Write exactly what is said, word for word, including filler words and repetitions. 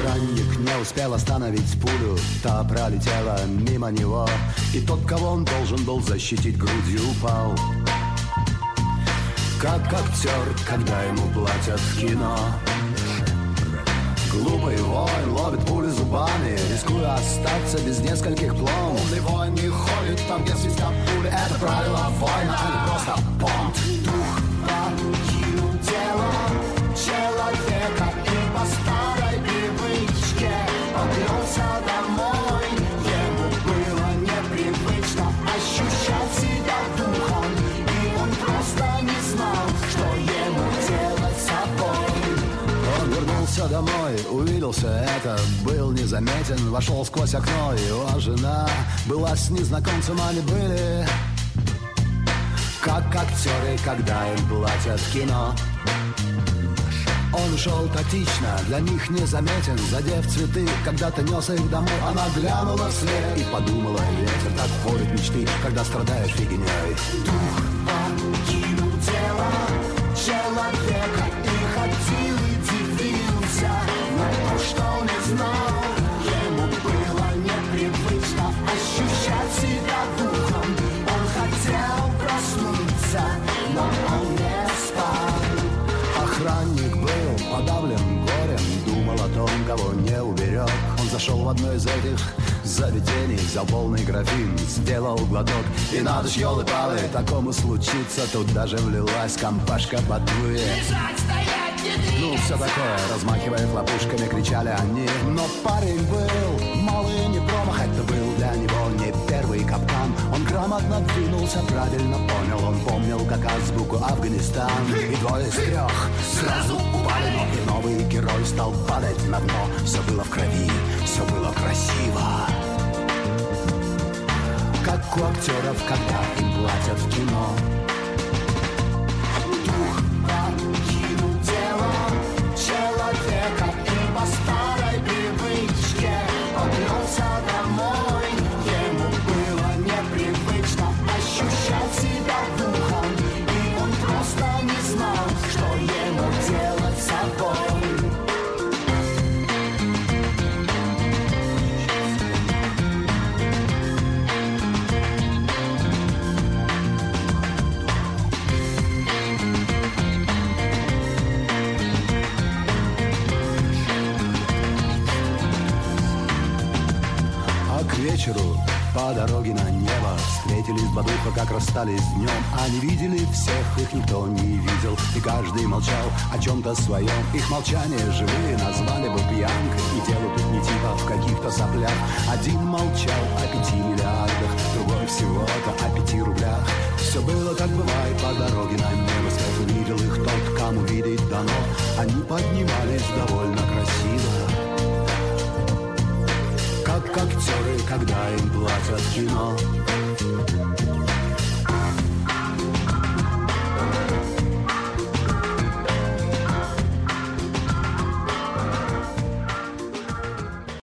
Охранник не успел остановить пулю, та пролетела мимо него, и тот, кого он должен был защитить грудью, упал. Как актер, когда ему платят в кино. Глупый воин ловит пули зубами, рискуя остаться без нескольких пломб. Умный воин не ходит там, где свистят пули. Это правило воина, а не просто понт. Дух покинул тело человека и по старой привычке поплелся домой. Ему было непривычно ощущать себя духом, и он просто не знал, что ему делать с собой. Он вернулся домой, увиделся это, был незаметен, вошел сквозь окно. Его жена была с незнакомцем, они были как актеры, когда им платят в кино. Он ушел тактично, для них незаметен, задев цветы, когда-то нес их домой. Она глянула вслед и подумала, ветер так порит мечты, когда страдаешь фигней. Дух покинул тело человека и ходил и дивился на то, что не знал. Ему было непривычно ощущать себя духом. Он хотел проснуться, но он не спал. Охранник был подавлен горем, думал о том, кого не уберег. Он зашел в одно из этих заведений, взял полный графин, сделал глоток. И надо ж, елы-палы, такому случится, тут даже влилась компашка ботвы. Ну, все такое, размахивая хлопушками, кричали они. Но парень был малый не промах, это был для него не первый капкан. Он грамотно двинулся, правильно понял, он помнил как азбуку Афганистан. И двое из трех сразу упали, но и новый герой стал падать на дно. Все было в крови, все было красиво, как у актеров, когда им платят в кино. Человека и по старой привычке поплелся домой. Ему было непривычно ощущать себя духом, и он просто не знал, что ему делать с собой. К вечеру по дороге на небо встретились два духа, как расстались днем. Они видели всех, их никто не видел, и каждый молчал о чем-то своем. Их молчание живые назвали бы пьянкой, и дело тут не типа в каких-то соплях. Один молчал о пяти миллиардах, другой всего-то о пяти рублях. Все было, как бывает, по дороге на небо. Свет увидел их тот, кому видеть дано. Они поднимались довольно красиво, как актеры, когда им платят в кино.